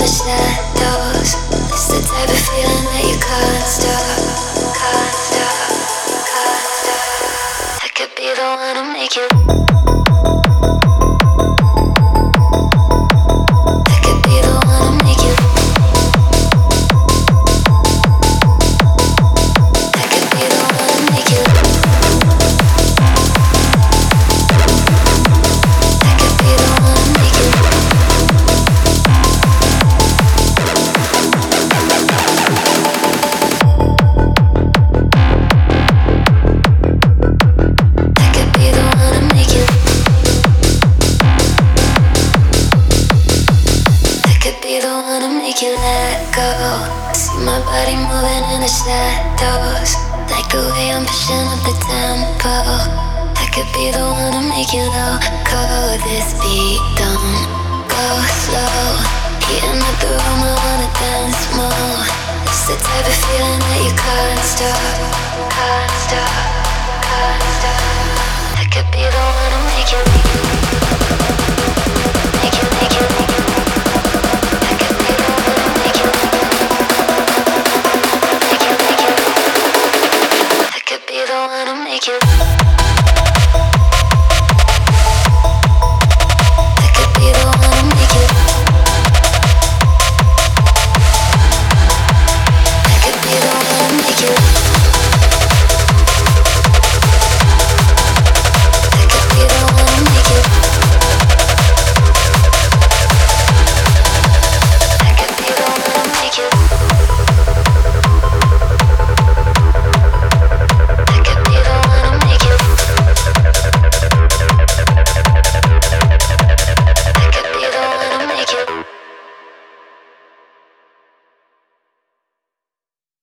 the shadows. It's the type of feeling that you can't stop, can't stop, can't stop. I could be the one to make you. I could be the one to make you. I could be the one to make you. I could be the one to make you. Make you let go. See my body moving in the shadows, like the way I'm pushing up the tempo. I could be the one to make you loco. This beat don't go slow. Heating up the room, I wanna dance more. It's the type of feeling that you can't stop, can't stop, can't stop. I could be the one to make you, make you, make you, make you. I could be the one to make you.